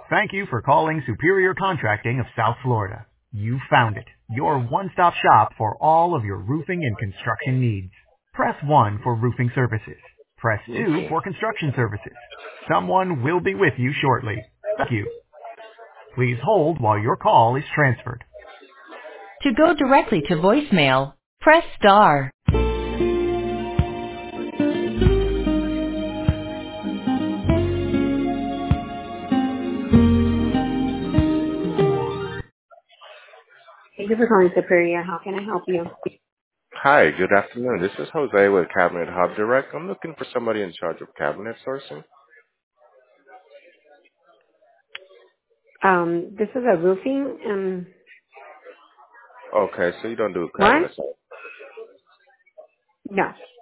Thank you for calling Superior Contracting of South Florida. You found it. Your one-stop shop for all of your roofing and construction needs. Press 1 for roofing services. Press 2 Roofing. for construction services. Someone will be with you shortly. Thank you. Please hold while your call is transferred. To go directly to voicemail, press star. Thank you for calling Superior. How can I help you? Hi, good afternoon. This is Jose with Cabinet Hub Direct. I'm looking for somebody in charge of cabinet sourcing. This is a roofing, Okay, so you don't do what? cabinets. No.